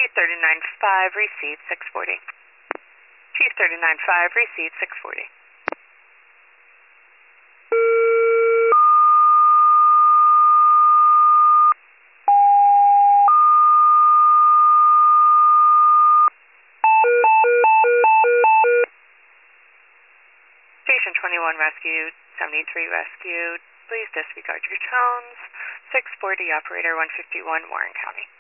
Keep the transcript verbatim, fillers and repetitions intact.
thirty-nine five, receive six forty. Chief thirty-nine five, receive six forty. Station twenty-one rescued, seventy-three rescued. Please disregard your tones. six forty, operator one fifty-one, Warren County.